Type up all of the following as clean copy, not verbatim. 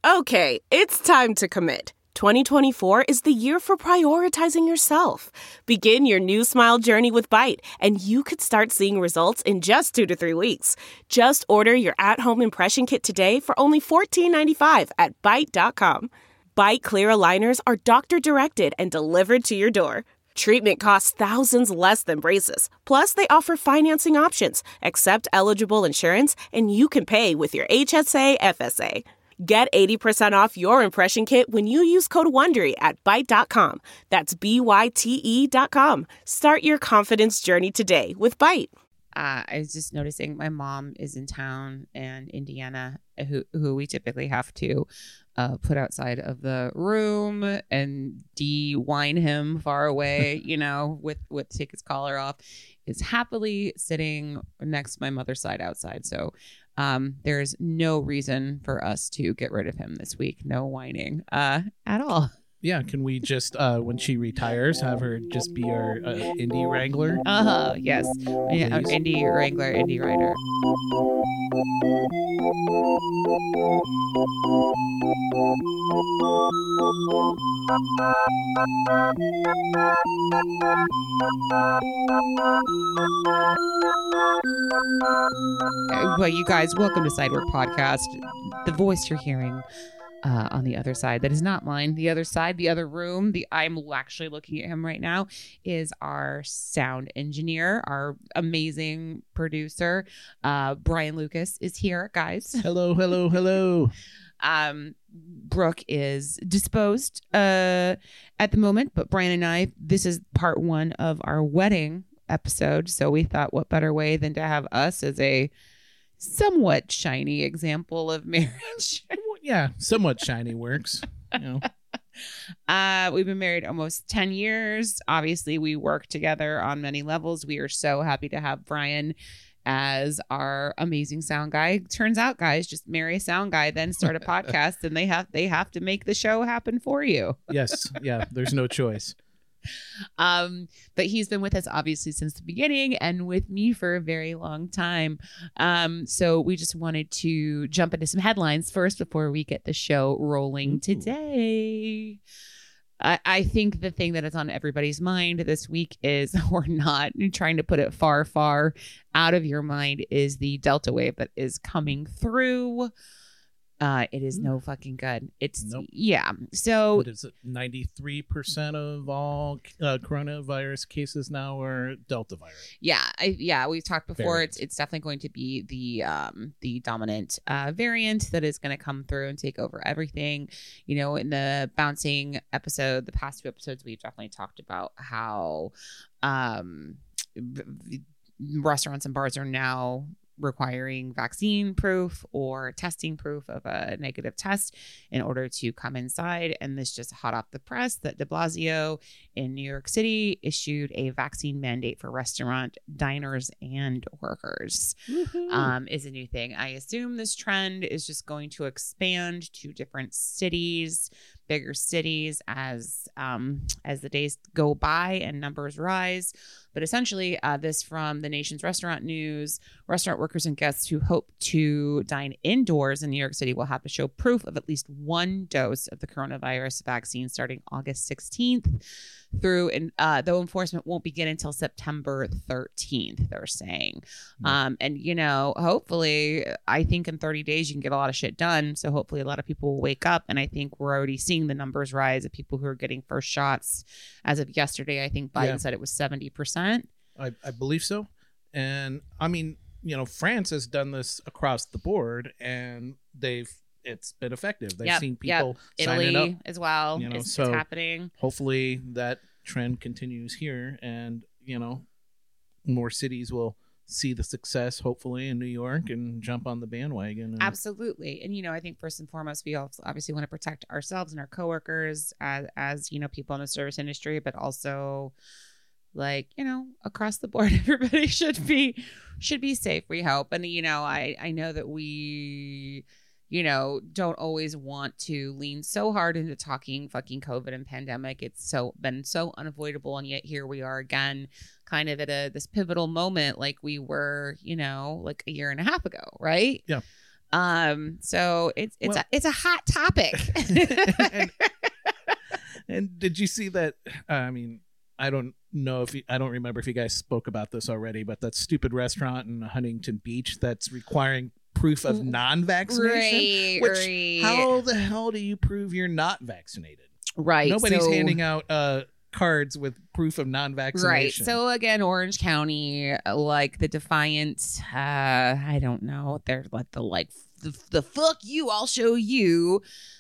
Okay, it's time to commit. 2024 is the year for prioritizing yourself. Begin your new smile journey with Byte, and you could start seeing results in just 2 to 3 weeks. Just order your at-home impression kit today for only $14.95 at Byte.com. Byte Clear aligners are doctor-directed and delivered to your door. Treatment costs thousands less than braces. Plus, they offer financing options, accept eligible insurance, and you can pay with your HSA FSA. Get 80% off your impression kit when you use code WONDERY at Byte.com. That's BYTE.com. Start your confidence journey today with Byte. I was just noticing my mom is in town, and Indiana, who we typically have to put outside of the room and de-wine him far away, with take his collar off, is happily sitting next to my mother's side outside. So there's no reason for us to get rid of him this week. No whining at all. Yeah, can we just, when she retires, have her just be our indie wrangler? Yes. Yeah, indie wrangler, indie writer. Well, you guys, welcome to Sidework Podcast. The voice you're hearing on the other side, that is not mine. The other side, the other room, I'm actually looking at him right now, is our sound engineer, our amazing producer. Brian Lucas is here, guys. Hello, hello, hello. Brooke is disposed at the moment, but Brian and I, this is part 1 of our wedding episode. So we thought, what better way than to have us as a somewhat shiny example of marriage. Yeah, somewhat shiny works. We've been married almost 10 years. Obviously, we work together on many levels. We are so happy to have Brian as our amazing sound guy. Turns out, guys, just marry a sound guy, then start a podcast, and they have to make the show happen for you. Yes, yeah, there's no choice. But he's been with us obviously since the beginning and with me for a very long time. So we just wanted to jump into some headlines first before we get the show rolling today. I think the thing that is on everybody's mind this week is, or not trying to put it far, far out of your mind, is the Delta wave that is coming through. It is no fucking good. It's nope. Yeah. So what is it? 93% of all coronavirus cases now are Delta virus. Yeah. We've talked before. Variant. It's definitely going to be the dominant variant that is going to come through and take over everything. In the bouncing episode, the past 2 episodes, we've definitely talked about how restaurants and bars are now requiring vaccine proof or testing proof of a negative test in order to come inside. And this just hot off the press that de Blasio in New York City issued a vaccine mandate for restaurant diners and workers. Is a new thing. I assume this trend is just going to expand to different cities, bigger cities as the days go by and numbers rise. But essentially, this from the Nation's Restaurant News, restaurant workers and guests who hope to dine indoors in New York City will have to show proof of at least 1 dose of the coronavirus vaccine starting August 16th through, and though enforcement won't begin until September 13th, they're saying. And, hopefully, I think in 30 days, you can get a lot of shit done. So hopefully a lot of people will wake up. And I think we're already seeing the numbers rise of people who are getting first shots. As of yesterday, I think Biden said it was 70%. I believe so. And I mean, France has done this across the board, and it's been effective. They've seen people signing Italy up as well. It's happening. Hopefully that trend continues here, and more cities will see the success, hopefully, in New York and jump on the bandwagon. Absolutely. And I think first and foremost, we also obviously want to protect ourselves and our coworkers as people in the service industry, but also across the board, everybody should be safe, we hope. And I know that we don't always want to lean so hard into talking fucking COVID and pandemic. It's been so unavoidable. And yet here we are again, kind of at this pivotal moment, like we were, like a year and a half ago. Right. Yeah. So it's a hot topic. and did you see that? I mean, I don't know if I don't remember if you guys spoke about this already, but that stupid restaurant in Huntington Beach that's requiring proof of non-vaccination. Right. How the hell do you prove you're not vaccinated? Right. Nobody's handing out cards with proof of non-vaccination. Right. So again, Orange County, like the Defiant, I don't know. They're like the fuck you, I'll show you.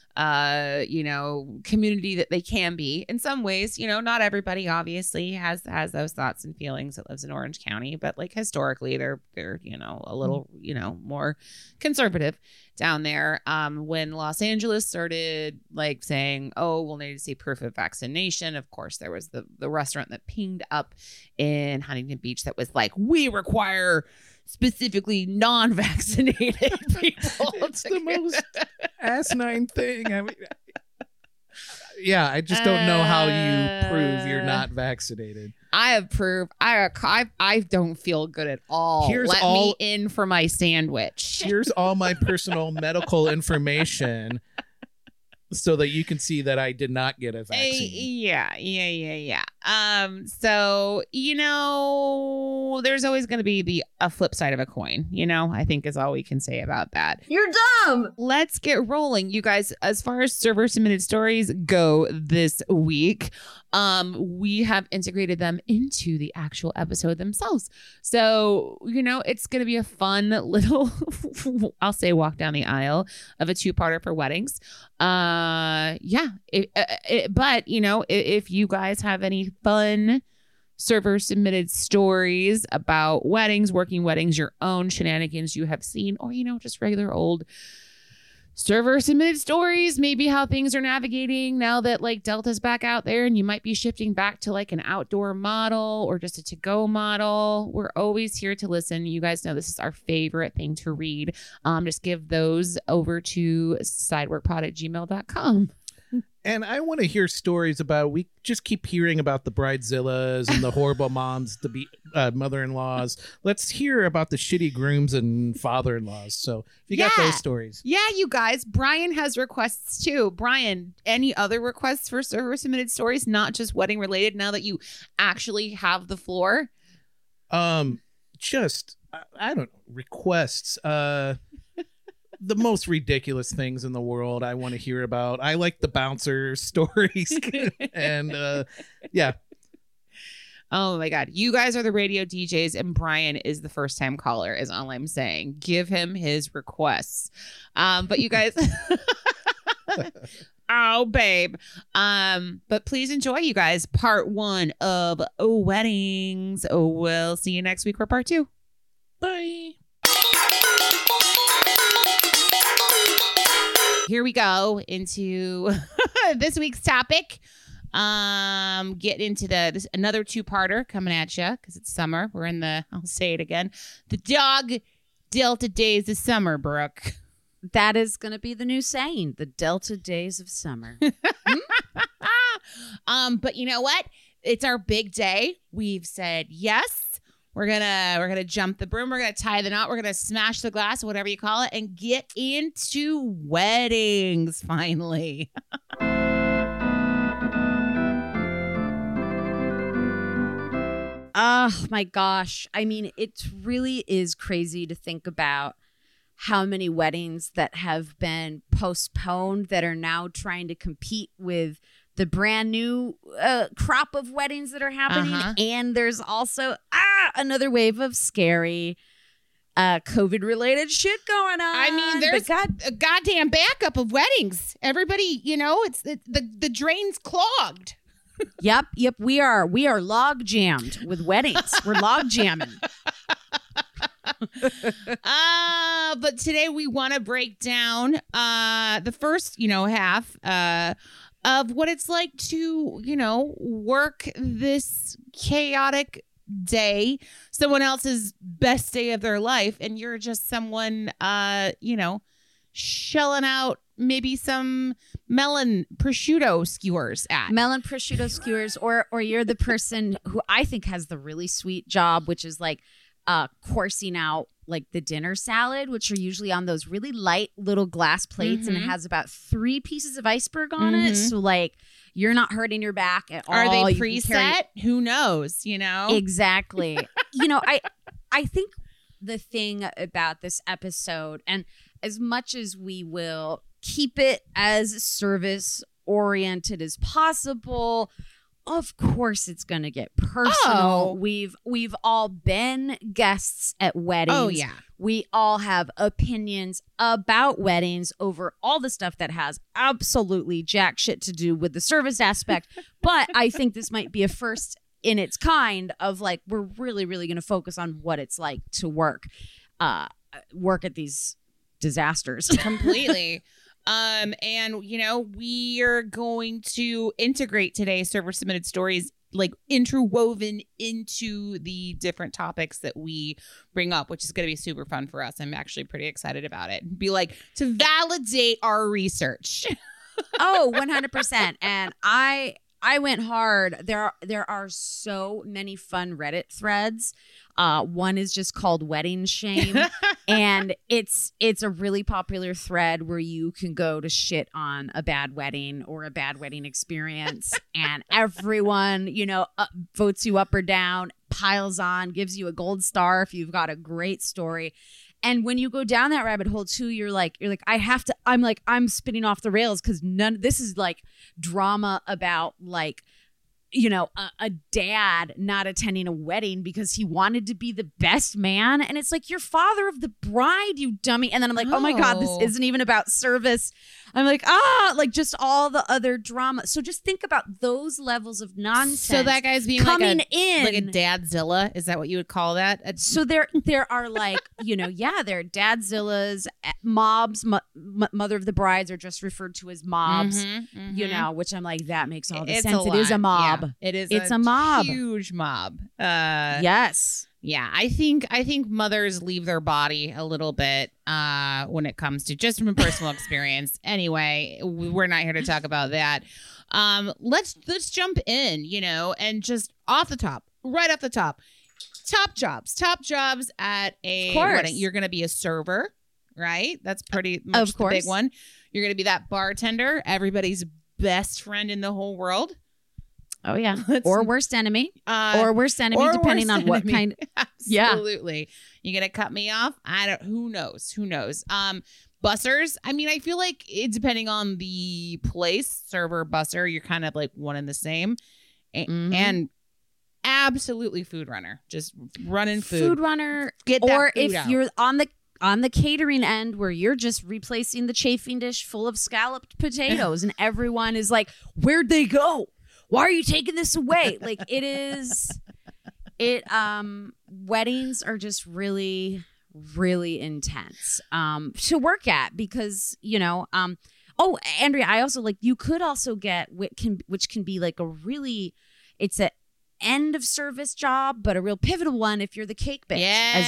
Community that they can be in some ways. Not everybody obviously has those thoughts and feelings that lives in Orange County, but like historically they're a little more conservative down there. When Los Angeles started like saying, oh, we'll need to see proof of vaccination, of course there was the restaurant that pinged up in Huntington Beach that was like, we require specifically non-vaccinated people. It's the most asinine thing. I mean, yeah, I just don't know how you prove you're not vaccinated. I have proof. I don't feel good at all. Let me in for my sandwich. Here's all my personal medical information so that you can see that I did not get a vaccine. Yeah. So, there's always going to be a flip side of a coin, I think is all we can say about that. You're dumb. Let's get rolling. You guys, as far as server submitted stories go this week, we have integrated them into the actual episode themselves. So, it's going to be a fun little, I'll say walk down the aisle of a 2-parter for weddings. But if you guys have any fun server submitted stories about weddings, working weddings, your own shenanigans you have seen, or, just regular old server submitted stories, maybe how things are navigating now that like Delta's back out there and you might be shifting back to like an outdoor model or just a to-go model. We're always here to listen. You guys know this is our favorite thing to read. Just give those over to sideworkpod@gmail.com. And I want to hear stories about, we just keep hearing about the bridezillas and the horrible moms, the mother-in-laws. Let's hear about the shitty grooms and father-in-laws. So if you got those stories. Yeah, you guys. Brian has requests too. Brian, any other requests for server submitted stories, not just wedding related, now that you actually have the floor? Just, I don't know, requests. The most ridiculous things in the world I want to hear about. I like the bouncer stories. And yeah. Oh my God. You guys are the radio DJs and Brian is the first time caller is all I'm saying. Give him his requests. But you guys... Oh, babe. But please enjoy, you guys, part 1 of weddings. We'll see you next week for part 2. Bye. Here we go into this week's topic. Get into this another 2-parter coming at you because it's summer. We're in I'll say it again, the dog Delta days of summer, Brooke. That is going to be the new saying, the Delta days of summer. But you know what? It's our big day. We've said yes. We're gonna jump the broom. We're gonna tie the knot. We're gonna smash the glass, whatever you call it, and get into weddings finally. Oh my gosh. I mean, it really is crazy to think about how many weddings that have been postponed that are now trying to compete with the brand new crop of weddings that are happening. And there's also another wave of scary COVID related shit going on. I mean, there's a goddamn backup of weddings. Everybody, it's the drain's clogged. Yep. We are log jammed with weddings. We're log jamming. But today we want to break down the first, half of what it's like to, work this chaotic day, someone else's best day of their life, and you're just someone, shelling out maybe some melon prosciutto skewers or you're the person who I think has the really sweet job, which is like coursing out like the dinner salad, which are usually on those really light little glass plates, and it has about 3 pieces of iceberg on it. So like you're not hurting your back at all. Are they You can preset? Who knows? You know, Exactly. I think the thing about this episode, and as much as we will keep it as service oriented as possible, of course it's going to get personal. We've all been guests at weddings. Oh yeah. We all have opinions about weddings over all the stuff that has absolutely jack shit to do with the service aspect. But I think this might be a first in its kind of like, we're really, really going to focus on what it's like to work at these disasters. Completely. And we are going to integrate today's server submitted stories like interwoven into the different topics that we bring up, which is going to be super fun for us. I'm actually pretty excited about it. Be like to validate our research. Oh, 100%. And I went hard. There are so many fun Reddit threads. One is just called Wedding Shame. And it's a really popular thread where you can go to shit on a bad wedding or a bad wedding experience. And everyone, votes you up or down, piles on, gives you a gold star if you've got a great story. And when you go down that rabbit hole too, you're like, I'm spinning off the rails because this is like drama about like, a dad not attending a wedding because he wanted to be the best man. And it's like, you're father of the bride, you dummy. And then I'm like, oh my God, this isn't even about service. I'm like, like just all the other drama. So just think about those levels of nonsense. So that guy's being coming like a dadzilla. Is that what you would call that? So there are like, there are dadzillas, mobs, mother of the brides are just referred to as mobs, which I'm like, that makes all the sense. It is a mob. Yeah, it's a mob. Huge mob. Yes. Yeah, I think mothers leave their body a little bit when it comes to just from a personal experience. Anyway, we're not here to talk about that. Let's jump in, and just right off the top, top jobs at a wedding. You're going to be a server, right? That's pretty much the big one. You're going to be that bartender, everybody's best friend in the whole world. Oh yeah, or worst enemy, depending on what kind. Absolutely, you're gonna cut me off. Who knows? Bussers. I mean, I feel like it's depending on the place. Server, busser, you're kind of like one and the same. And absolutely, food runner, just running food. Food runner, get that or food if out. you're on the catering end where you're just replacing the chafing dish full of scalloped potatoes, and everyone is like, "Where'd they go? Why are you taking this away?" Like weddings are just really, really intense to work at because, Andrea, I also you could also get which can be like it's a end of service job, but a real pivotal one if you're the cake bitch.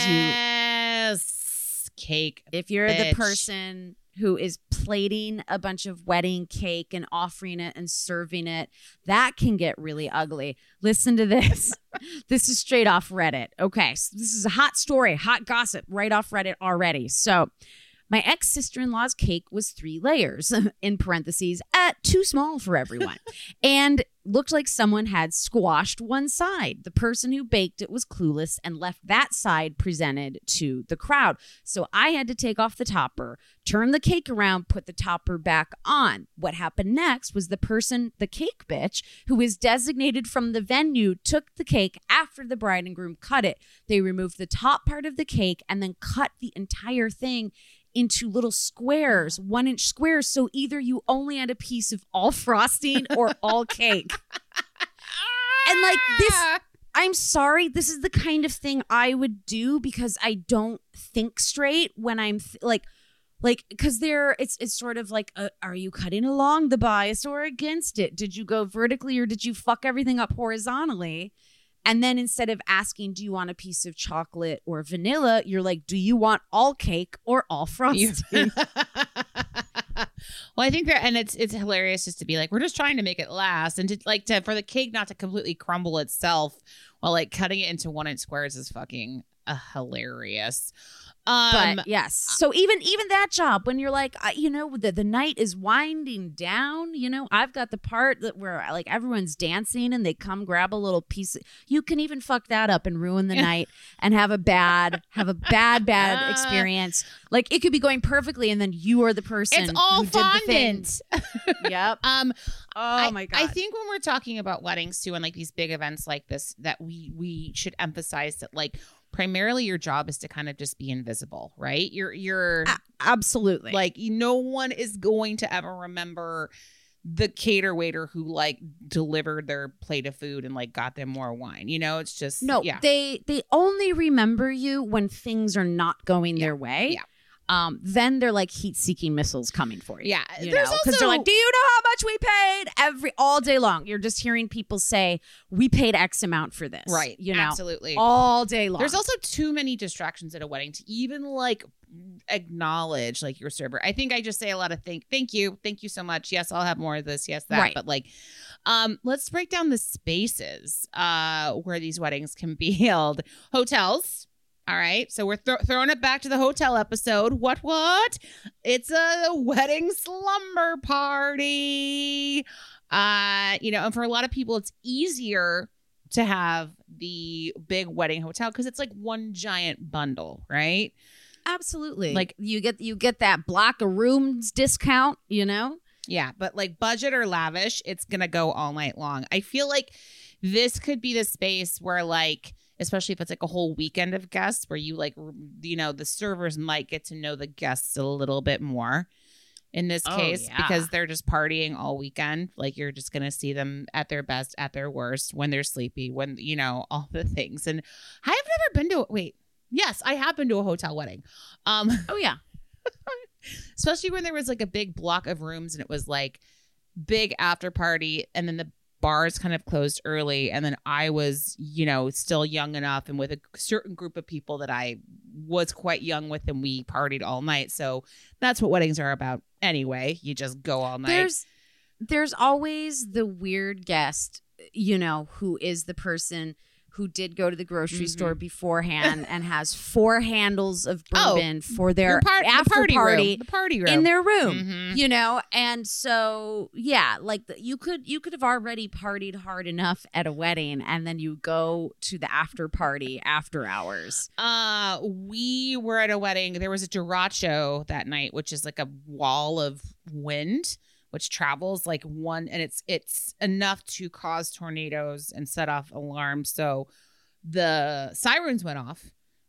If you're bitch. the person who is plating a bunch of wedding cake and offering it and serving it, that can get really ugly. Listen to this. This is straight off Reddit. Okay, so this is a hot story, hot gossip right off Reddit already. So my ex-sister-in-law's cake was 3 layers, in parentheses, too small for everyone, and looked like someone had squashed one side. The person who baked it was clueless and left that side presented to the crowd. So I had to take off the topper, turn the cake around, put the topper back on. What happened next was the cake bitch, who is designated from the venue, took the cake after the bride and groom cut it. They removed the top part of the cake and then cut the entire thing into little squares, 1-inch squares. So either you only had a piece of all frosting or all cake. And like this, I'm sorry, this is the kind of thing I would do because I don't think straight when I'm because it's sort of like, are you cutting along the bias or against it? Did you go vertically or did you fuck everything up horizontally? And then instead of asking, do you want a piece of chocolate or vanilla, you're like, do you want all cake or all frosting? Well, I think it's hilarious just to be like, we're just trying to make it last, and for the cake not to completely crumble itself while like cutting it into 1-inch squares is fucking hilarious. But yes, so even that job, when you're like, the night is winding down, I've got the part that where like everyone's dancing and they come grab a little piece. You can even fuck that up and ruin the night and have a bad experience. Like it could be going perfectly, and then you are the person. It's all who fondant. Did the thing. Yep. Oh my god. I think when we're talking about weddings too, and like these big events like this, that we should emphasize that like primarily your job is to kind of just be invisible, right? You're absolutely like no one is going to ever remember the cater waiter who like delivered their plate of food and like got them more wine. It's just they only remember you when things are not going their way. Yeah. Then they're like heat-seeking missiles coming for you. Yeah, because they're like, "Do you know how much we paid?" All day long, you're just hearing people say, "We paid X amount for this." Right. Absolutely. All day long. There's also too many distractions at a wedding to even like acknowledge like your server. I think I just say a lot of thank you so much. Yes, I'll have more of this. Yes, that. Right. But like, let's break down the spaces where these weddings can be held. Hotels. All right. So we're throwing it back to the hotel episode. What? It's a wedding slumber party. And for a lot of people, it's easier to have the big wedding hotel because it's like one giant bundle, right? Absolutely. Like you get that block of rooms discount, Yeah. But like budget or lavish, it's going to go all night long. I feel like this could be the space where like, especially if it's like a whole weekend of guests where you like, the servers might get to know the guests a little bit more in this case because they're just partying all weekend. Like you're just going to see them at their best, at their worst, when they're sleepy, when, all the things. And I have never been to, yes, I have been to a hotel wedding. Oh yeah. Especially when there was like a big block of rooms and it was like big after party and then the bars kind of closed early, and then I was still young enough and with a certain group of people that I was quite young with, and we partied all night. So that's what weddings are about anyway. You just go all night. There's always the weird guest who is the person who did go to the grocery store beforehand and has 4 handles of bourbon for their after party, the party room in their room, and so like you could have already partied hard enough at a wedding, and then you go to the after party after hours. We were at a wedding. There was a derecho that night, which is like a wall of wind which travels like one, and it's enough to cause tornadoes and set off alarms. So the sirens went off.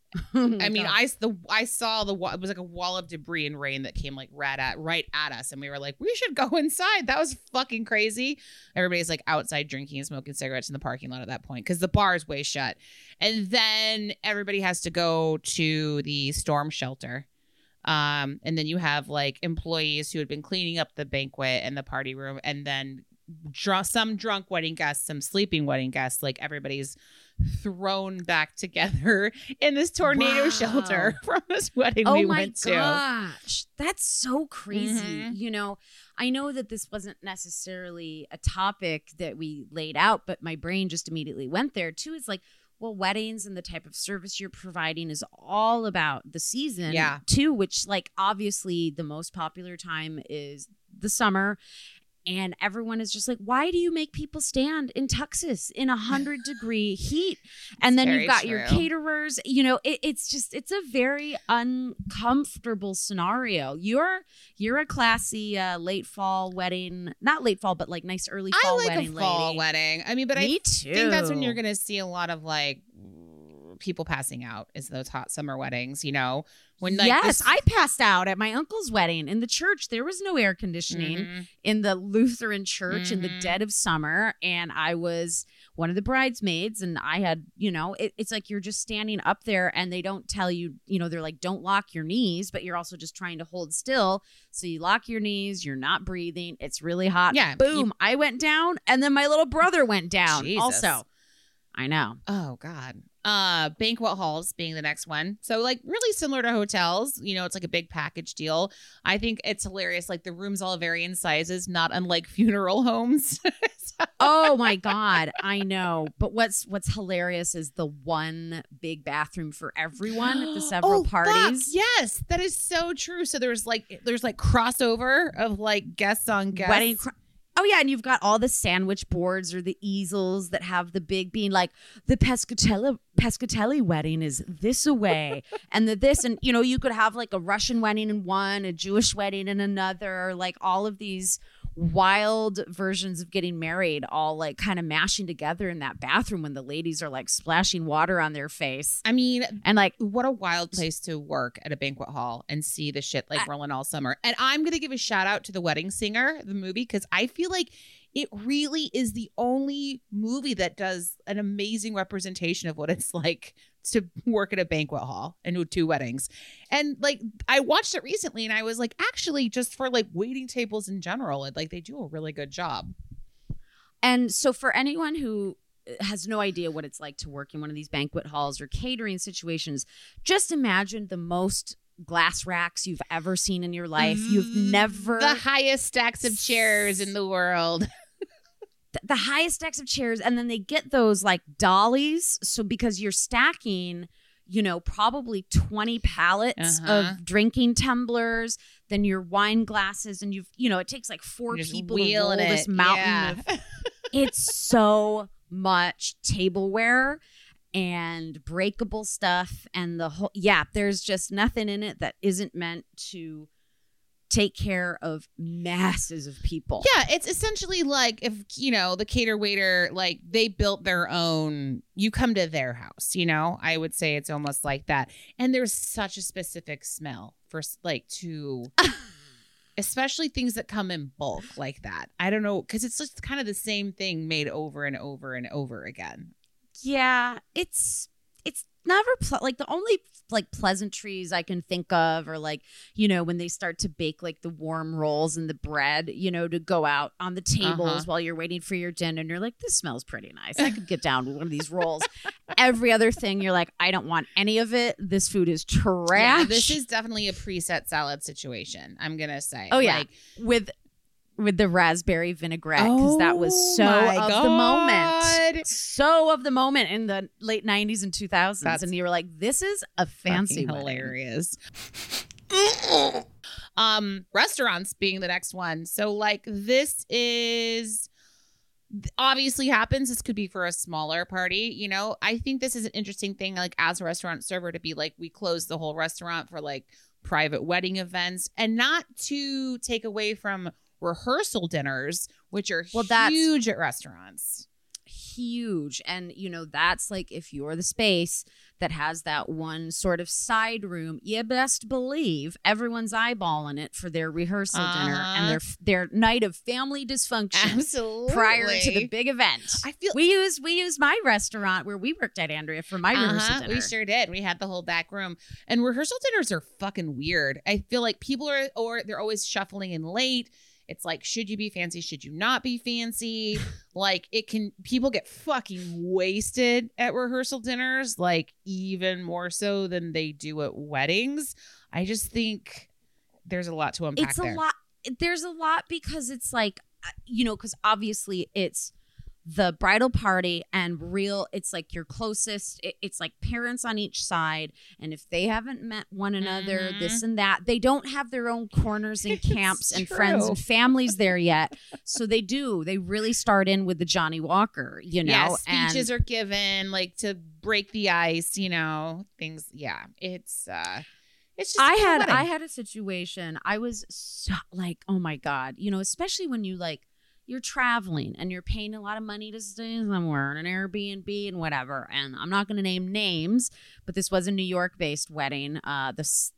I mean, I saw it was like a wall of debris and rain that came like right at us, and we were like, we should go inside. That was fucking crazy. Everybody's like outside drinking and smoking cigarettes in the parking lot at that point because the bar is way shut, and then everybody has to go to the storm shelter. And then you have like employees who had been cleaning up the banquet and the party room, and then some drunk wedding guests, some sleeping wedding guests. Like everybody's thrown back together in this tornado shelter from this wedding we went to. Oh my gosh, that's so crazy. Mm-hmm. I know that this wasn't necessarily a topic that we laid out, but my brain just immediately went there too. It's like, well, weddings and the type of service you're providing is all about the season, too, which like obviously the most popular time is the summer. And everyone is just like, why do you make people stand in Texas in 100-degree heat? And then you've got your caterers. It's a very uncomfortable scenario. You're a classy late fall wedding, not late fall, but like nice early fall wedding. I like a fall lady. wedding. I mean, but Me I too. think that's when you're going to see a lot of like people passing out is those hot summer weddings, when like yes, I passed out at my uncle's wedding in the church. There was no air conditioning in the Lutheran church in the dead of summer, and I was one of the bridesmaids, and I had, it's like you're just standing up there, and they don't tell you, they're like, don't lock your knees, but you're also just trying to hold still. So you lock your knees, you're not breathing. It's really hot. Yeah, boom, I went down, and then my little brother went down. Jesus. Also. I know. Oh God. Banquet halls being the next one. So like really similar to hotels, it's like a big package deal. I think it's hilarious. Like the rooms all vary in sizes, not unlike funeral homes. Oh my God, I know. But what's hilarious is the one big bathroom for everyone at the several parties. Fuck. Yes, that is so true. So there's crossover of like guests on guests. Oh yeah, and you've got all the sandwich boards or the easels that have the big being like the Pescatelli wedding is this away and and you could have like a Russian wedding in one, a Jewish wedding in another, like all of these wild versions of getting married all like kind of mashing together in that bathroom when the ladies are like splashing water on their face. I mean, and like what a wild place to work at a banquet hall and see the shit like rolling all summer. And I'm going to give a shout out to The Wedding Singer, the movie, because I feel like it really is the only movie that does an amazing representation of what it's like to work at a banquet hall and do 2 weddings. And like, I watched it recently and I was like, actually, just for like waiting tables in general, like they do a really good job. And so for anyone who has no idea what it's like to work in one of these banquet halls or catering situations, just imagine the most glass racks you've ever seen in your life. You've never... The highest stacks of chairs in the world. The highest stacks of chairs, and then they get those like dollies. So because you're stacking, probably 20 pallets of drinking tumblers, then your wine glasses, and it takes like 4 people to roll this mountain of. It's so much tableware and breakable stuff, and the whole there's just nothing in it that isn't meant to take care of masses of people. Yeah, it's essentially like if, the cater waiter, like they built their own, you come to their house, I would say it's almost like that. And there's such a specific smell for like especially things that come in bulk like that. I don't know, because it's just kind of the same thing made over and over and over again. Yeah, it's never like the only like pleasantries I can think of are like, when they start to bake like the warm rolls and the bread, to go out on the tables while you're waiting for your dinner. And you're like, this smells pretty nice. I could get down with one of these rolls. Every other thing, you're like, I don't want any of it. This food is trash. Yeah, this is definitely a preset salad situation, I'm going to say. Oh, yeah. Like, with the raspberry vinaigrette, because that was the moment. So of the moment in the late 90s and 2000s. And you were like, this is a fancy hilarious. Restaurants being the next one. So like this is obviously happens. This could be for a smaller party. I think this is an interesting thing, like as a restaurant server, to be like, we close the whole restaurant for like private wedding events, and not to take away from rehearsal dinners, which are huge at restaurants. Huge. And that's like, if you're the space that has that one sort of side room, you best believe everyone's eyeballing it for their rehearsal dinner and their night of family dysfunction. Absolutely. Prior to the big event. I feel we used my restaurant where we worked at, Andrea, for my rehearsal dinner. We sure did. We had the whole back room. And rehearsal dinners are fucking weird. I feel like people they're always shuffling in late. It's like, should you be fancy? Should you not be fancy? Like people get fucking wasted at rehearsal dinners, like even more so than they do at weddings. I just think there's a lot to unpack there. There's a lot because it's like, because obviously it's the bridal party and it's like your closest, it's like parents on each side. And if they haven't met one another, this and that, they don't have their own corners and camps and friends and families there yet. So they really start in with the Johnny Walker, Yeah, speeches are given like to break the ice, things. Yeah, it's just I had a situation. I was so like, oh my God, especially when you're traveling and you're paying a lot of money to stay somewhere in an Airbnb and whatever. And I'm not going to name names, but this was a New York-based wedding. I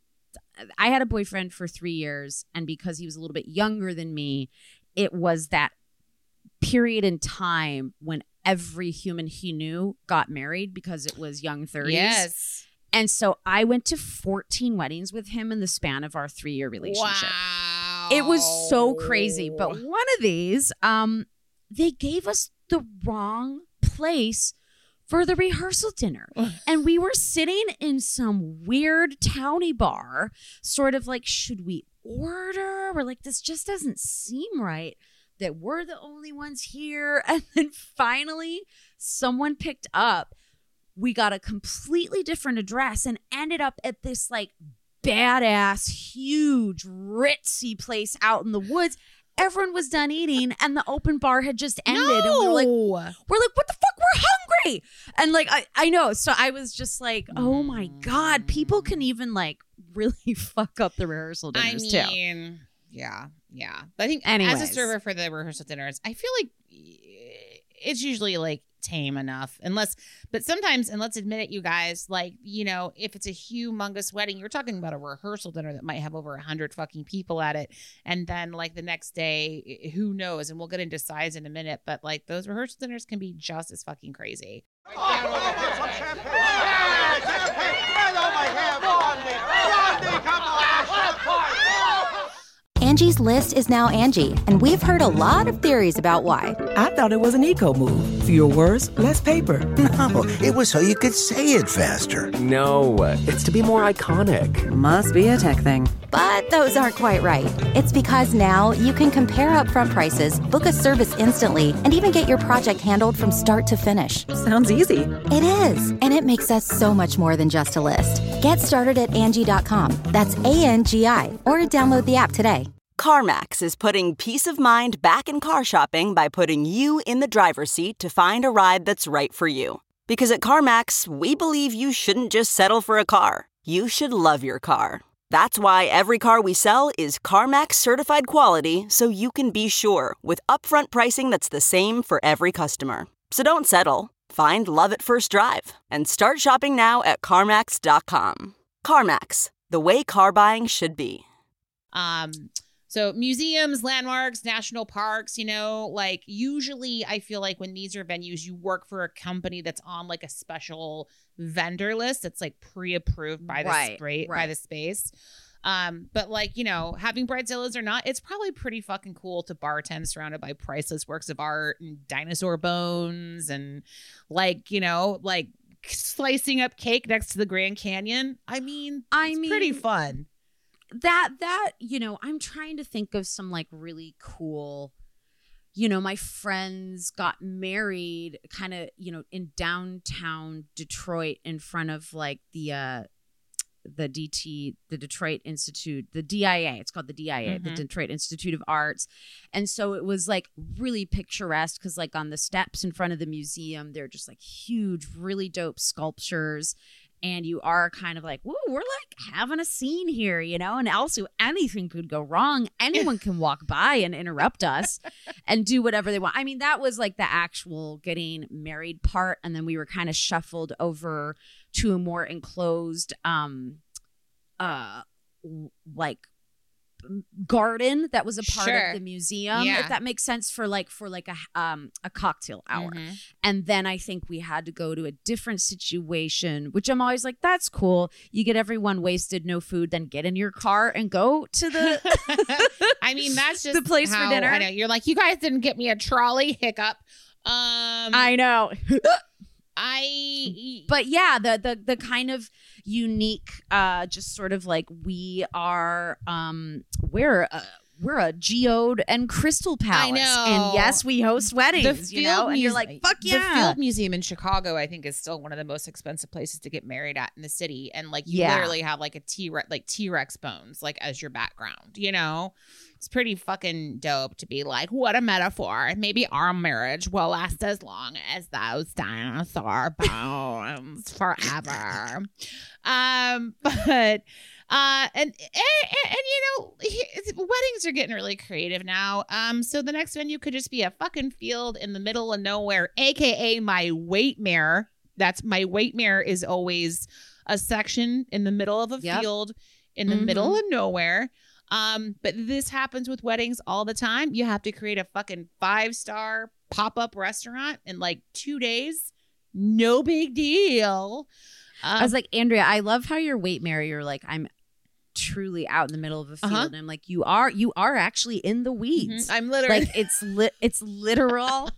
had a boyfriend for 3 years, and because he was a little bit younger than me, it was that period in time when every human he knew got married because it was young 30s. Yes. And so I went to 14 weddings with him in the span of our 3-year relationship. Wow. It was so crazy. But one of these, they gave us the wrong place for the rehearsal dinner. And we were sitting in some weird towny bar, sort of like, should we order? We're like, this just doesn't seem right. that we're the only ones here. And then finally someone picked up. We got a completely different address and ended up at this like badass, huge, ritzy place out in the woods. Everyone was done eating and the open bar had just ended. No. And we're like, what the fuck? We're hungry. And like, I know. So I was just like, oh my God, people can even like really fuck up the rehearsal dinners too. Yeah. But I think Anyways. as a server for the rehearsal dinners, I feel like it's usually like tame enough but sometimes, and let's admit it, you guys, like, you know, if it's a humongous wedding, you're talking about a rehearsal dinner that might have over 100 fucking people at it, and then like the next day, who knows, and we'll get into size in a minute, but like those rehearsal dinners can be just as fucking crazy. Angie's List is now Angie, and we've heard a lot of theories about why. I thought it was an eco move. Fewer words, less paper. No, it was so you could say it faster. No, it's to be more iconic. Must be a tech thing. But those aren't quite right. It's because now you can compare upfront prices, book a service instantly, and even get your project handled from start to finish. Sounds easy. It is, and it makes us so much more than just a list. Get started at Angie.com. That's ANGI, or download the app today. CarMax is putting peace of mind back in car shopping by putting you in the driver's seat to find a ride that's right for you. Because at CarMax, we believe you shouldn't just settle for a car. You should love your car. That's why every car we sell is CarMax certified quality, so you can be sure with upfront pricing that's the same for every customer. So don't settle. Find love at first drive and start shopping now at CarMax.com. CarMax, the way car buying should be. So museums, landmarks, national parks, you know, like usually I feel like when these are venues, you work for a company that's on like a special vendor list that's like pre-approved by by the space. But like, you know, having bridezillas or not, it's probably pretty fucking cool to bartend surrounded by priceless works of art and dinosaur bones and like, you know, like slicing up cake next to the Grand Canyon. I mean, it's pretty fun. That you know, I'm trying to think of some like really cool, you know, my friends got married kind of, you know, in downtown Detroit in front of like the Detroit Institute, the DIA. It's called the DIA, the Detroit Institute of Arts. And so it was like really picturesque because like on the steps in front of the museum, they're just like huge, really dope sculptures. And you are kind of like, woo, we're like having a scene here, you know? And also anything could go wrong. Anyone can walk by and interrupt us and do whatever they want. I mean, that was like the actual getting married part. And then we were kind of shuffled over to a more enclosed, like garden that was a part of the museum, if that makes sense, for like a cocktail hour. And then I think we had to go to a different situation, which I'm always like, that's cool. You get everyone wasted, no food, then get in your car and go to the I mean, that's just the place for dinner. I know. You're like, you guys didn't get me a trolley, hiccup. I know. But yeah, the kind of unique, just sort of like we are, we're a geode and crystal palace. I know. And yes, we host weddings, you know, and you're like, fuck yeah. The Field Museum in Chicago, I think, is still one of the most expensive places to get married at in the city. And like, you literally have like a T-Rex bones, like as your background, you know? It's pretty fucking dope to be like, what a metaphor. Maybe our marriage will last as long as those dinosaur bones forever. And you know, weddings are getting really creative now. So the next venue could just be a fucking field in the middle of nowhere, aka my Waitmare. That's my Waitmare is always a section in the middle of a field in the middle of nowhere. But this happens with weddings all the time. You have to create a fucking 5-star pop-up restaurant in like 2 days. No big deal. I was like, Andrea, I love how you're Waitmare. You're like, I'm truly out in the middle of a field. And I'm like, you are actually in the weeds. I'm literally like, it's literal.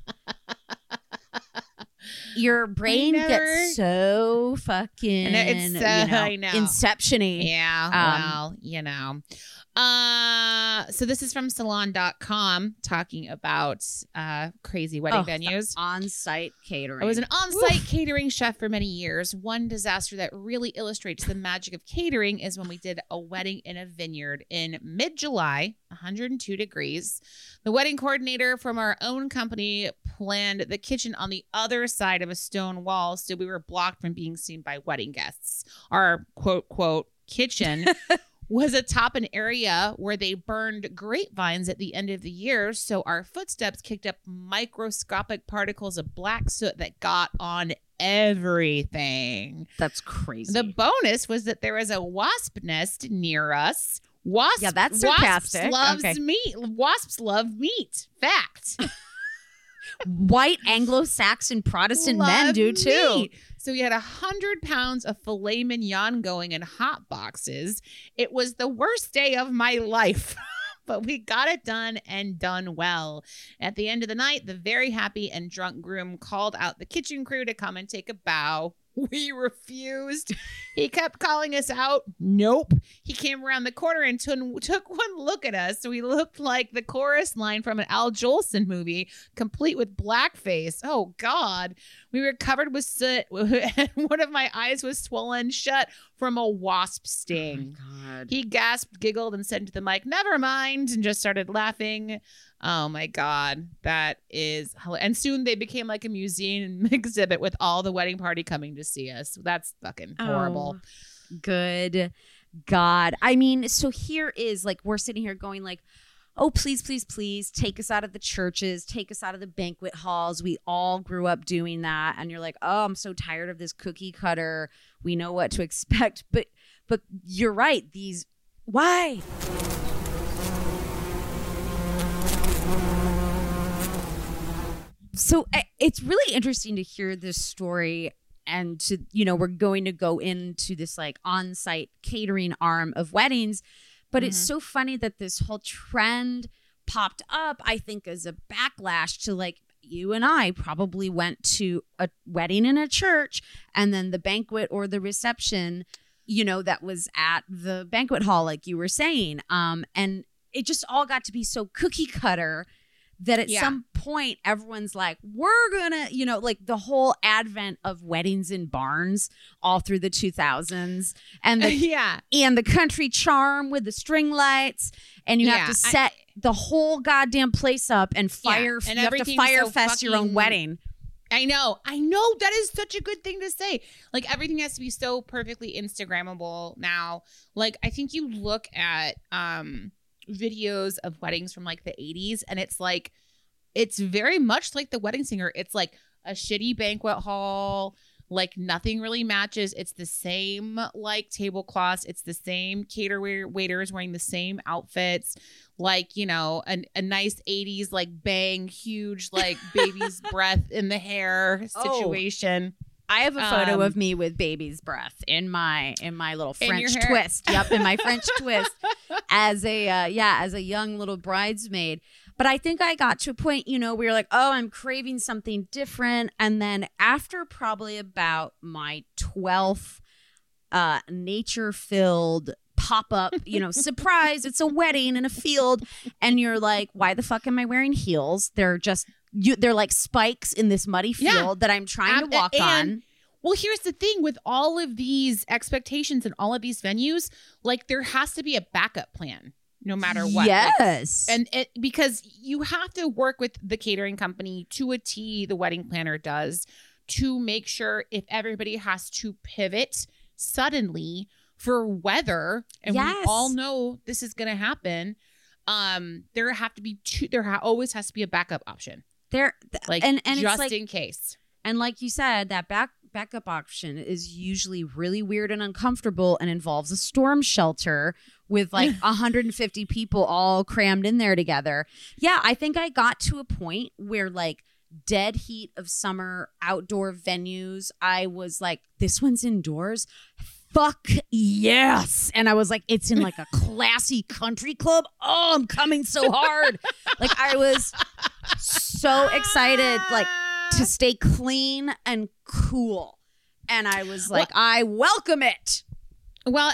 Your brain gets so fucking I know. inception-y. Yeah. Well, you know. So this is from salon.com talking about crazy wedding venues. On-site catering. I was an on-site catering chef for many years. One disaster that really illustrates the magic of catering is when we did a wedding in a vineyard in mid-July, 102 degrees. The wedding coordinator from our own company planned the kitchen on the other side of a stone wall, so we were blocked from being seen by wedding guests. Our quote kitchen was atop an area where they burned grapevines at the end of the year, so our footsteps kicked up microscopic particles of black soot that got on everything. That's crazy. The bonus was that there was a wasp nest near us. Yeah, that's sarcastic. Wasps love meat. Fact. White Anglo-Saxon Protestant men do too. Meat. So we had 100 pounds of filet mignon going in hot boxes. It was the worst day of my life, but we got it done and done well. At the end of the night, the very happy and drunk groom called out the kitchen crew to come and take a bow. We refused. He kept calling us out. Nope. He came around the corner and took one look at us. So we looked like the chorus line from an Al Jolson movie, complete with blackface. Oh, God. We were covered with soot, and one of my eyes was swollen shut from a wasp sting. Oh, my God. He gasped, giggled, and said to the mic, "Never mind," and just started laughing. Oh, my God. That is hilarious. And soon they became like a museum exhibit with all the wedding party coming to see us. That's fucking horrible. Oh, good God. I mean, so here is like, we're sitting here going like, oh, please, please, please take us out of the churches, take us out of the banquet halls. We all grew up doing that. And you're like, oh, I'm so tired of this cookie cutter. We know what to expect. But you're right. Why? So it's really interesting to hear this story, and to, we're going to go into this like on-site catering arm of weddings, but it's so funny that this whole trend popped up, I think, as a backlash to like, you and I probably went to a wedding in a church, and then the banquet or the reception, that was at the banquet hall, like you were saying. And it just all got to be so cookie cutter that at some point everyone's like, we're gonna, like the whole advent of weddings in barns all through the 2000s, and the country charm with the string lights, and you have to set the whole goddamn place up and fire, and you have to fire fest your own wedding. I know. That is such a good thing to say. Like, everything has to be so perfectly Instagrammable now. Like, I think you look at videos of weddings from like the 80s, and it's very much like The Wedding Singer. It's like a shitty banquet hall, like nothing really matches. It's the same like tablecloths, it's the same waiters wearing the same outfits, like, a nice 80s like bang, huge like baby's breath in the hair situation. I have a photo of me with baby's breath in my little French twist. Yep, in my French twist as a young little bridesmaid. But I think I got to a point, we were like, oh, I'm craving something different. And then after probably about my 12th nature-filled pop-up, surprise, it's a wedding in a field. And you're like, why the fuck am I wearing heels? They're like spikes in this muddy field that I'm trying to walk on. Well, here's the thing with all of these expectations and all of these venues, like there has to be a backup plan no matter what. Yes. Because you have to work with the catering company to a T, the wedding planner does, to make sure if everybody has to pivot suddenly for weather, and we all know this is going to happen, there always has to be a backup option. And just like, in case. And like you said, that backup option is usually really weird and uncomfortable and involves a storm shelter with like 150 people all crammed in there together. Yeah, I think I got to a point where like dead heat of summer outdoor venues, I was like, this one's indoors? Fuck yes. And I was like, it's in like a classy country club. Oh, I'm coming so hard. Like I was so excited, like to stay clean and cool. And I was like, I welcome it. Well, and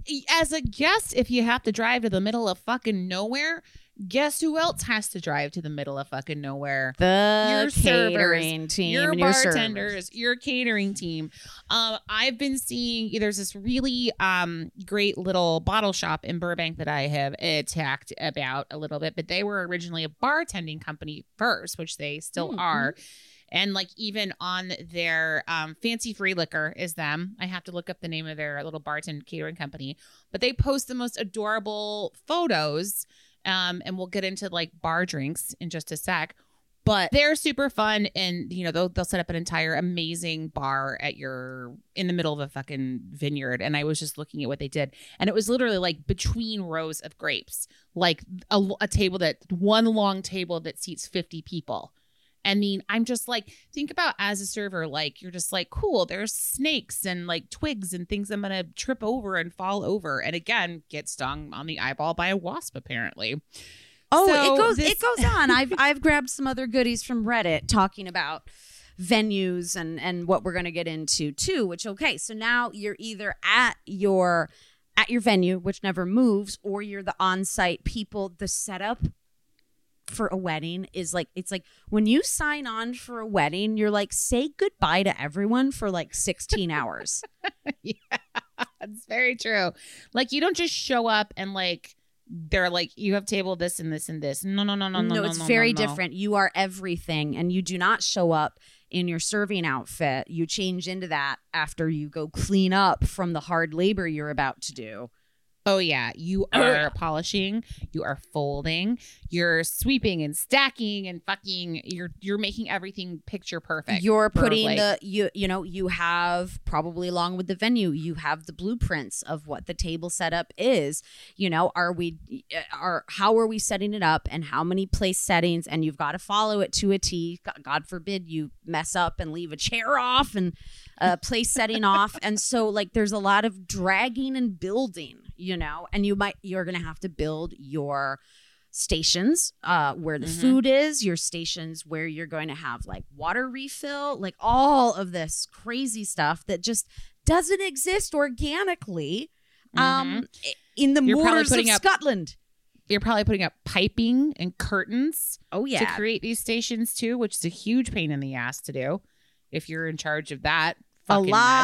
as a guest, if you have to drive to the middle of fucking nowhere, guess who else has to drive to the middle of fucking nowhere? The your catering servers, team, your and your bartenders, servers. your catering team. I've been seeing there's this really great little bottle shop in Burbank that I have talked about a little bit, but they were originally a bartending company first, which they still are. And like even on their Fancy Free Liquor is them. I have to look up the name of their little bartend catering company, but they post the most adorable photos. And we'll get into like bar drinks in just a sec, but they're super fun. And you know, they'll set up an entire amazing bar in the middle of a fucking vineyard. And I was just looking at what they did, and it was literally like between rows of grapes, like a table one long table that seats 50 people. I mean, I'm just like, think about as a server, like you're just like, cool, there's snakes and like twigs and things I'm going to trip over and fall over. And again, get stung on the eyeball by a wasp, apparently. Oh, So it goes on. I've grabbed some other goodies from Reddit talking about venues and what we're going to get into too, which, okay. So now you're either at your venue, which never moves, or you're the on-site people. The setup for a wedding is like, it's like when you sign on for a wedding, you're like, say goodbye to everyone for like 16 hours. Yeah, it's very true. Like you don't just show up and like they're like, you have table this and this and this. No, It's very different. You are everything, and you do not show up in your serving outfit. You change into that after you go clean up from the hard labor you're about to do. Oh, yeah. You are polishing. You are folding. You're sweeping and stacking and fucking. You're making everything picture perfect. You're putting you have probably along with the venue, you have the blueprints of what the table setup is. You know, how are we setting it up and how many place settings? And you've got to follow it to a T. God forbid you mess up and leave a chair off and place setting off. And so like there's a lot of dragging and building, you know, and you're going to have to build your stations where the food is, your stations where you're going to have like water refill, like all of this crazy stuff that just doesn't exist organically in the moors of Scotland. You're probably putting up piping and curtains to create these stations too, which is a huge pain in the ass to do if you're in charge of that. A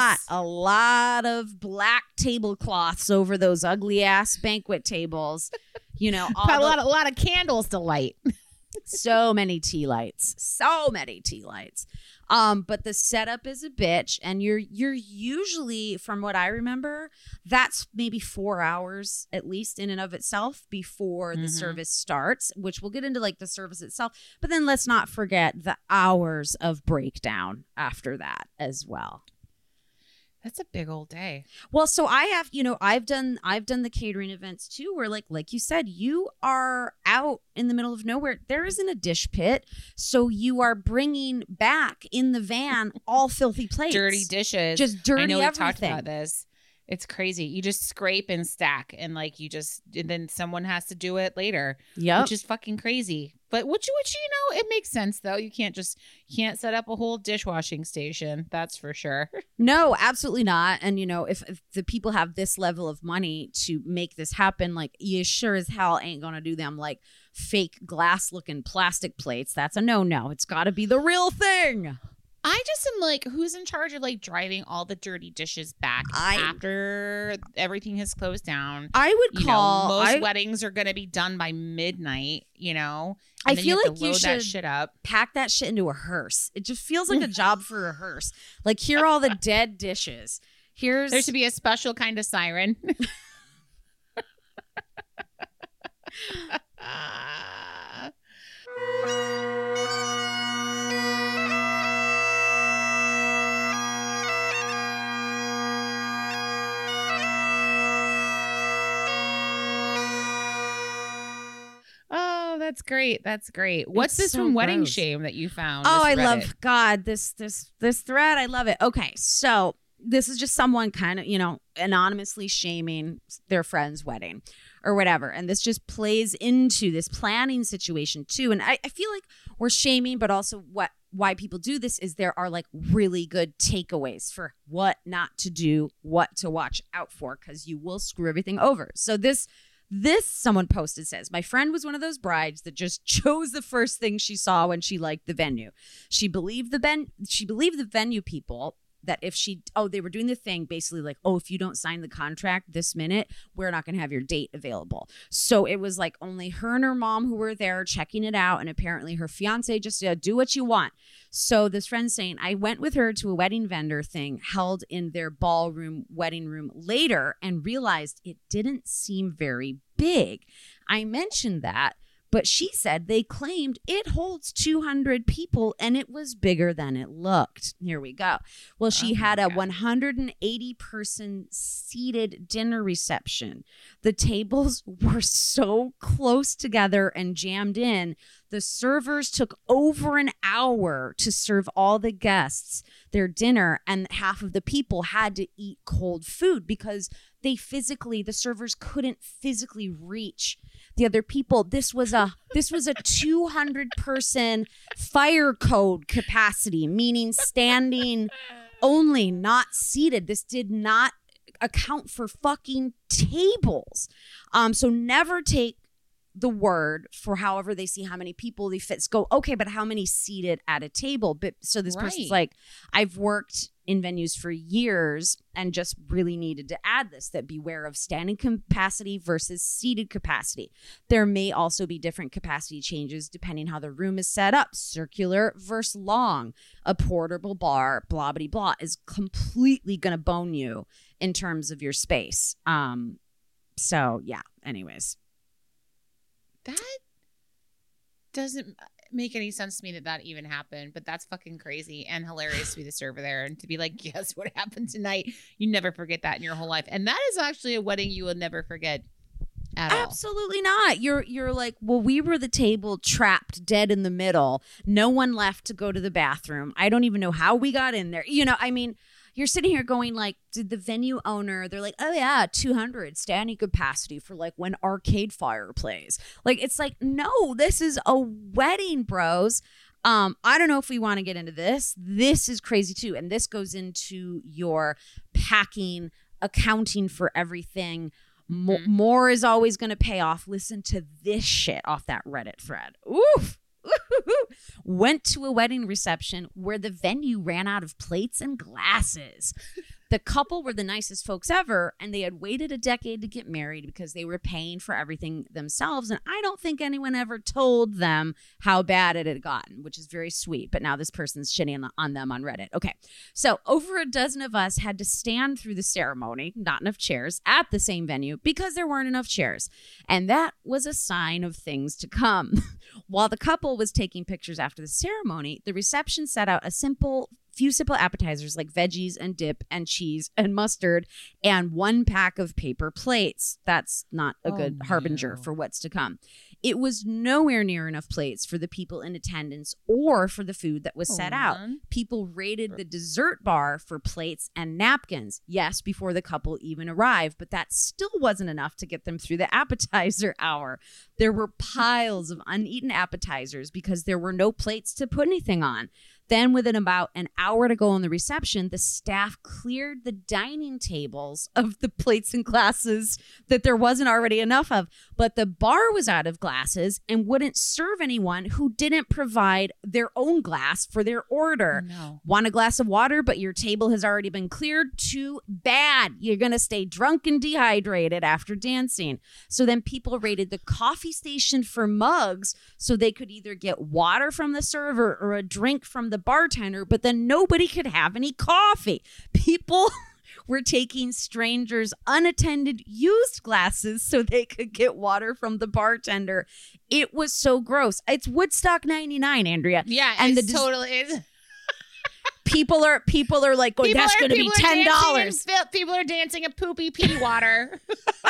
lot of black tablecloths over those ugly ass banquet tables. You know, a lot of candles to light. So many tea lights. But the setup is a bitch, and you're usually, from what I remember, that's maybe 4 hours at least in and of itself before the service starts, which we'll get into like the service itself. But then let's not forget the hours of breakdown after that as well. That's a big old day. Well, so I have, I've done the catering events too, where like you said, you are out in the middle of nowhere. There isn't a dish pit. So you are bringing back in the van all filthy plates. Dirty dishes. Just dirty everything. I know we talked about this. It's crazy. You just scrape and stack and like and then someone has to do it later. Yeah. Which is fucking crazy. But which it makes sense though. You can't set up a whole dishwashing station. That's for sure. No, absolutely not. And if the people have this level of money to make this happen, like you sure as hell ain't gonna do them like fake glass looking plastic plates. That's a no. It's gotta be the real thing. I just am like, who's in charge of like driving all the dirty dishes back after everything has closed down? I would call most weddings are going to be done by midnight. I feel like you should that shit up. Pack that shit into a hearse. It just feels like a job for a hearse. Like here are all the dead dishes. There should be a special kind of siren. That's great. That's great. What's this from Wedding Shame that you found? Oh, I love this thread. I love it. Okay, so this is just someone kind of, anonymously shaming their friend's wedding. or whatever. And this just plays into this planning situation too. And I feel like we're shaming, but also why people do this is there are like really good takeaways for what not to do, what to watch out for, because you will screw everything over. So this someone posted says, my friend was one of those brides that just chose the first thing she saw when she liked the venue. She believed the venue people that if they were doing the thing basically like, if you don't sign the contract this minute, we're not going to have your date available. So it was like only her and her mom who were there checking it out. And apparently her fiance just do what you want. So this friend's saying, I went with her to a wedding vendor thing held in their ballroom wedding room later and realized it didn't seem very big. I mentioned that, but she said they claimed it holds 200 people and it was bigger than it looked. Here we go. Well, she had a 180-person seated dinner reception. The tables were so close together and jammed in. The servers took over an hour to serve all the guests their dinner, and half of the people had to eat cold food because the servers couldn't physically reach the other people. This was a 200-person fire code capacity, meaning standing only, not seated. This did not account for fucking tables. So never take the word for however they see how many people they fit. Go, okay, but how many seated at a table? But so this person's like, I've worked in venues for years and just really needed to add this, that beware of standing capacity versus seated capacity. There may also be different capacity changes depending how the room is set up. Circular versus long. A portable bar, blah, blah, blah, is completely going to bone you in terms of your space. So yeah, anyways. That doesn't make any sense to me that even happened, but that's fucking crazy and hilarious to be the server there and to be like, guess what happened tonight? You never forget that in your whole life. And that is actually a wedding you will never forget at all. Absolutely not. You're like, well, we were the table trapped dead in the middle. No one left to go to the bathroom. I don't even know how we got in there. I mean, you're sitting here going like, did the venue owner, they're like, oh yeah, 200 standing capacity for like when Arcade Fire plays. Like, it's like, no, this is a wedding, bros. I don't know if we want to get into this. This is crazy too. And this goes into your packing, accounting for everything. More is always going to pay off. Listen to this shit off that Reddit thread. Oof. Went to a wedding reception where the venue ran out of plates and glasses. The couple were the nicest folks ever, and they had waited a decade to get married because they were paying for everything themselves. And I don't think anyone ever told them how bad it had gotten, which is very sweet. But now this person's shitting on them on Reddit. Okay, so over a dozen of us had to stand through the ceremony, not enough chairs, at the same venue because there weren't enough chairs. And that was a sign of things to come. While the couple was taking pictures after the ceremony, the reception set out few simple appetizers like veggies and dip and cheese and mustard and one pack of paper plates. That's not a good harbinger for what's to come. It was nowhere near enough plates for the people in attendance or for the food that was set out. People raided the dessert bar for plates and napkins. Yes, before the couple even arrived, but that still wasn't enough to get them through the appetizer hour. There were piles of uneaten appetizers because there were no plates to put anything on. Then within about an hour to go on the reception, the staff cleared the dining tables of the plates and glasses that there wasn't already enough of. But the bar was out of glasses and wouldn't serve anyone who didn't provide their own glass for their order. No. Want a glass of water, but your table has already been cleared? Too bad. You're going to stay drunk and dehydrated after dancing. So then people raided the coffee station for mugs so they could either get water from the server or a drink from the bartender, but then nobody could have any coffee. People were taking strangers' unattended used glasses so they could get water from the bartender. It was so gross. It's Woodstock 99, Andrea. Yeah, and it totally is. People are like, oh, that's going to be $10. People are dancing a poopy pee water.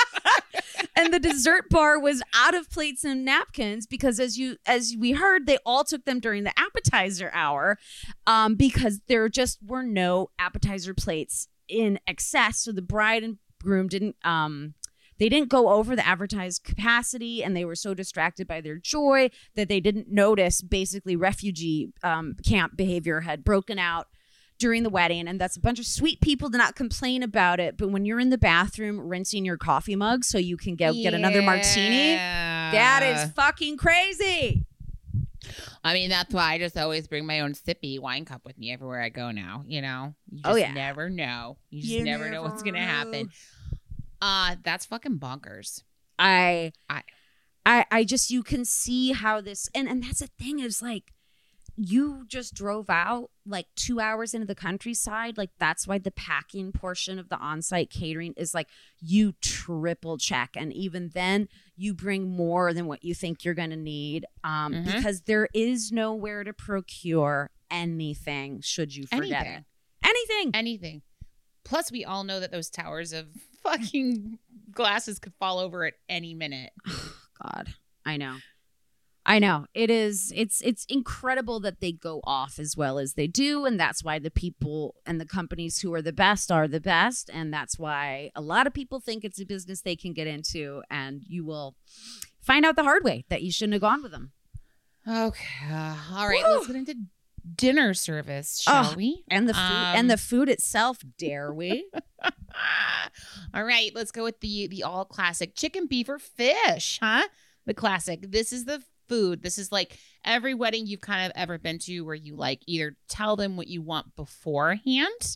And the dessert bar was out of plates and napkins because as we heard, they all took them during the appetizer hour because there just were no appetizer plates in excess. So the bride and groom didn't they didn't go over the advertised capacity, and they were so distracted by their joy that they didn't notice basically refugee camp behavior had broken out during the wedding. And that's a bunch of sweet people to not complain about it. But when you're in the bathroom rinsing your coffee mug so you can get another martini, that is fucking crazy. I mean, that's why I just always bring my own sippy wine cup with me everywhere I go now. You know, you just never know. You just never know what's going to happen. That's fucking bonkers. I just, you can see how this, and that's the thing is like, you just drove out like 2 hours into the countryside. Like that's why the packing portion of the on-site catering is like you triple check. And even then you bring more than what you think you're going to need because there is nowhere to procure anything should you forget it. Anything. Plus we all know that those towers of fucking glasses could fall over at any minute. God, I know. It's incredible that they go off as well as they do. And that's why the people and the companies who are the best. And that's why a lot of people think it's a business they can get into. And you will find out the hard way that you shouldn't have gone with them. Okay. All right. Let's get into dinner service, shall we? And the food itself, dare we? All right. Let's go with the all classic chicken, beef, or fish, huh? The classic. This is the food. This is like every wedding you've kind of ever been to where you like either tell them what you want beforehand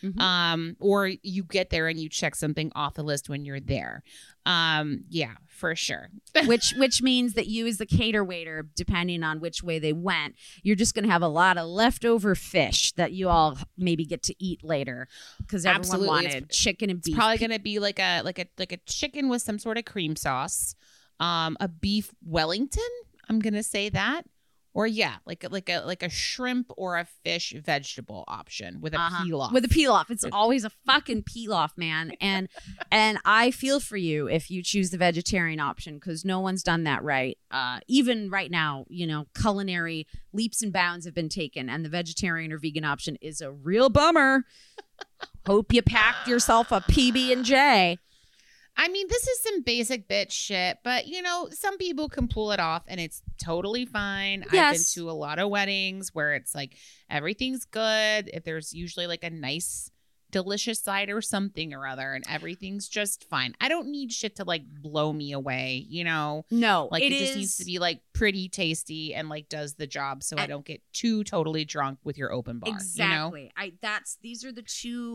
or you get there and you check something off the list when you're there. Yeah, for sure. which means that you as the cater waiter, depending on which way they went, you're just going to have a lot of leftover fish that you all maybe get to eat later because everyone wanted chicken and beef. It's probably going to be like a chicken with some sort of cream sauce, a beef Wellington. I'm gonna say that, or like a shrimp or a fish vegetable option with a peel off. With a peel off, it's always a fucking peel off, man. And I feel for you if you choose the vegetarian option because no one's done that right. Even right now, you know, culinary leaps and bounds have been taken, and the vegetarian or vegan option is a real bummer. Hope you packed yourself a PB&J. I mean, this is some basic bitch shit, but, you know, some people can pull it off and it's totally fine. Yes. I've been to a lot of weddings where it's like everything's good. If there's usually like a nice, delicious side or something or other and everything's just fine. I don't need shit to like blow me away, you know? No, like it just needs to be like pretty tasty and like does the job so I don't get too totally drunk with your open bar. Exactly. You know? These are the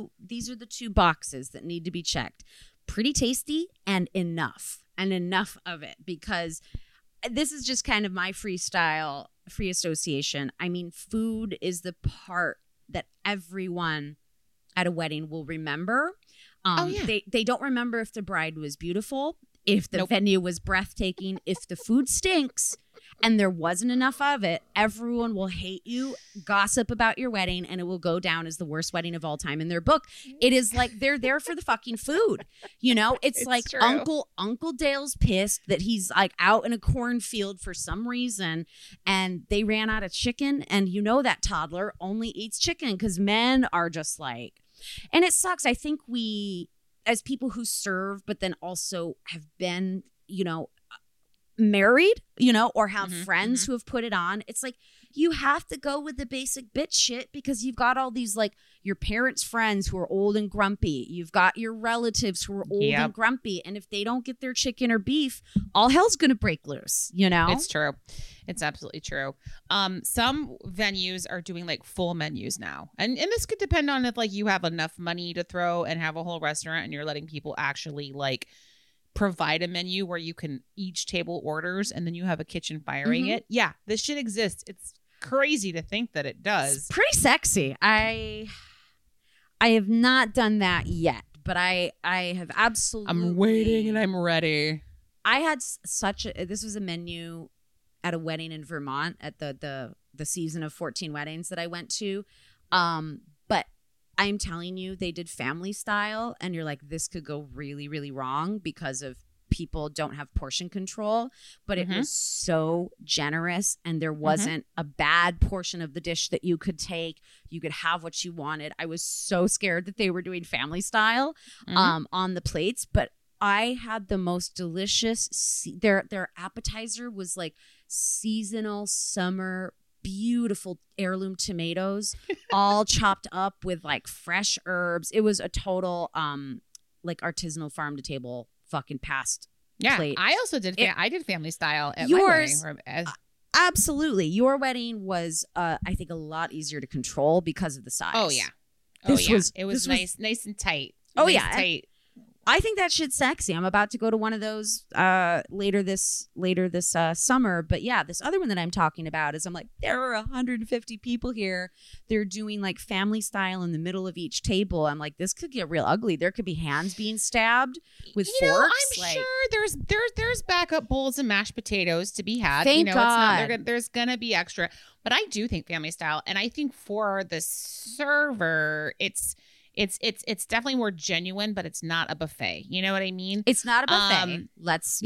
two boxes that need to be checked. Pretty tasty and enough of it, because this is just kind of my free association. I mean, food is the part that everyone at a wedding will remember. They don't remember if the bride was beautiful, if the venue was breathtaking, if the food stinks and there wasn't enough of it. Everyone will hate you, gossip about your wedding, and it will go down as the worst wedding of all time in their book. It is like they're there for the fucking food. You know, it's like true. Uncle Dale's pissed that he's like out in a cornfield for some reason and they ran out of chicken. And you know that toddler only eats chicken because men are just like, and it sucks. I think we, as people who serve, but then also have been, you know, married, you know, or have friends who have put it on. It's like you have to go with the basic bitch shit because you've got all these like your parents' friends who are old and grumpy. You've got your relatives who are old and grumpy. And if they don't get their chicken or beef, all hell's going to break loose, you know? It's true. It's absolutely true. Some venues are doing like full menus now. And this could depend on if like you have enough money to throw and have a whole restaurant and you're letting people actually like provide a menu where you can each table orders and then you have a kitchen firing it. Yeah, this shit exists. It's crazy to think that it does. It's pretty sexy. I have not done that yet, but I have absolutely. I'm waiting and I'm ready. I had this was a menu at a wedding in Vermont at the season of 14 weddings that I went to. But I'm telling you, they did family style and you're like, this could go really, really wrong because of people don't have portion control. But it was so generous and there wasn't a bad portion of the dish that you could take. You could have what you wanted. I was so scared that they were doing family style on the plates, but I had the most delicious. Their appetizer was like seasonal summer, beautiful heirloom tomatoes, all chopped up with like fresh herbs. It was a total like artisanal farm to table fucking past plate. I also did. I did family style at yours, my wedding. Absolutely, your wedding was I think a lot easier to control because of the size. Oh yeah, it was nice and tight. Oh nice, yeah, tight. I think that shit's sexy. I'm about to go to one of those later this summer. But yeah, this other one that I'm talking about is I'm like, there are 150 people here. They're doing like family style in the middle of each table. I'm like, this could get real ugly. There could be hands being stabbed with forks. I'm sure there's backup bowls and mashed potatoes to be had. Thank God. It's not, there's gonna be extra. But I do think family style, and I think for the server, it's definitely more genuine, but it's not a buffet. You know what I mean? It's not a buffet. Let's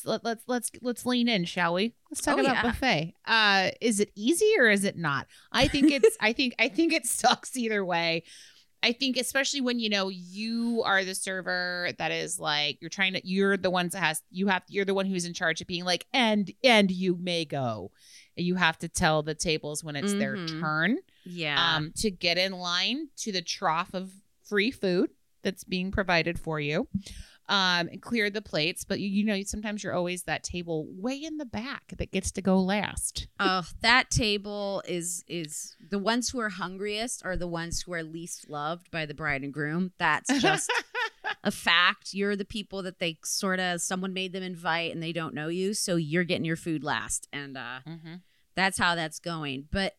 lean in, shall we? Let's talk about buffet. Is it easy or is it not? I think it's I think it sucks either way. I think especially when you are the server that is like you're the one who's in charge of being like and you may go. You have to tell the tables when it's their turn. Yeah. To get in line to the trough of free food that's being provided for you. And clear the plates, but sometimes you're always that table way in the back that gets to go last. Oh, that table is the ones who are hungriest are the ones who are least loved by the bride and groom. That's just a fact. You're the people that they someone made them invite and they don't know you, so you're getting your food last, and that's how that's going. But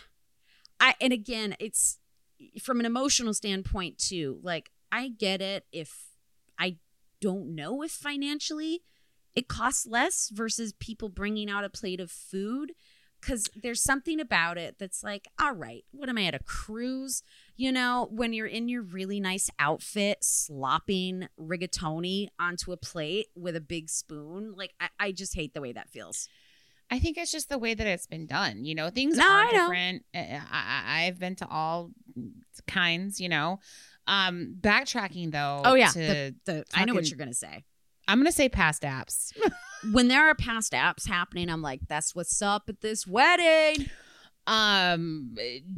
and again, it's from an emotional standpoint too. Like, I get it if I don't know if financially it costs less versus people bringing out a plate of food, because there's something about it that's like, all right, what am I, at a cruise? When you're in your really nice outfit slopping rigatoni onto a plate with a big spoon, like I just hate the way that feels. I think it's just the way that it's been done. Things are different. I've been to all kinds, backtracking though. Oh yeah. I know what you're going to say. I'm going to say past apps. When there are past apps happening, I'm like, that's what's up at this wedding. And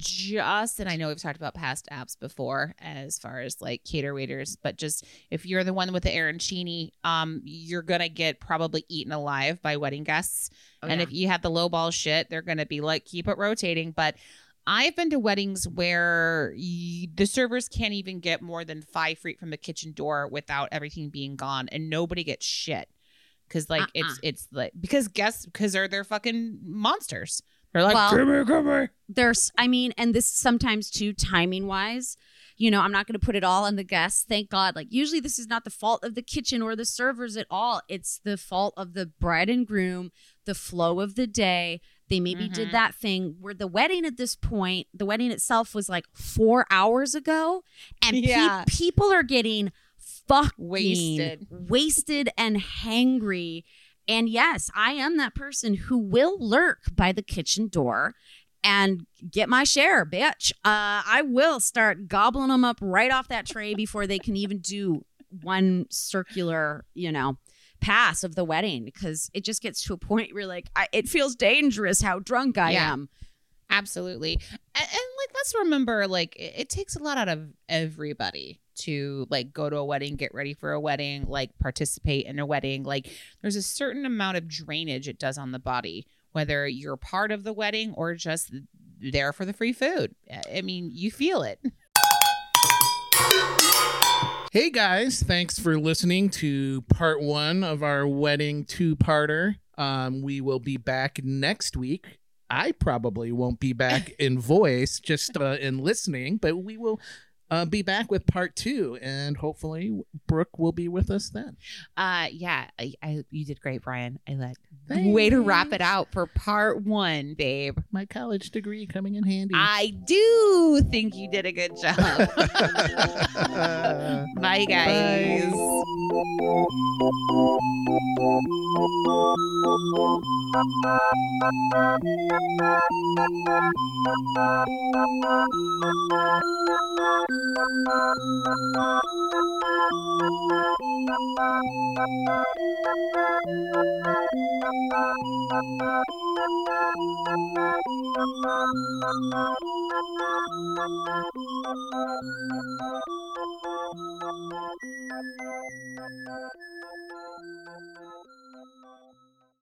I know we've talked about past apps before as far as like cater waiters, but just if you're the one with the arancini, you're gonna get probably eaten alive by wedding guests. If you have the low ball shit, they're gonna be like, keep it rotating. But I've been to weddings where the servers can't even get more than 5 feet from the kitchen door without everything being gone, and nobody gets shit because like it's like because they're fucking monsters. They're like, come here. And this sometimes too, timing wise, I'm not going to put it all on the guests. Thank God. Like, usually this is not the fault of the kitchen or the servers at all. It's the fault of the bride and groom, the flow of the day. They maybe did that thing where the wedding at this point, the wedding itself was like 4 hours ago. And people are getting fucking wasted and hangry. And yes, I am that person who will lurk by the kitchen door and get my share, bitch. I will start gobbling them up right off that tray before they can even do one circular, pass of the wedding, because it just gets to a point where like, it feels dangerous how drunk I am. Absolutely. And like, let's remember, like, it takes a lot out of everybody to like go to a wedding, get ready for a wedding, like participate in a wedding. Like, there's a certain amount of drainage it does on the body, whether you're part of the wedding or just there for the free food. I mean, you feel it. Hey guys, thanks for listening to part 1 of our wedding 2-parter. We will be back next week. I probably won't be back in voice, just in listening, but we will be back with part 2, and hopefully Brooke will be with us then. You did great, Brian. Way to wrap it out for part 1, babe. My college degree coming in handy. I do think you did a good job. Bye, guys. Bye.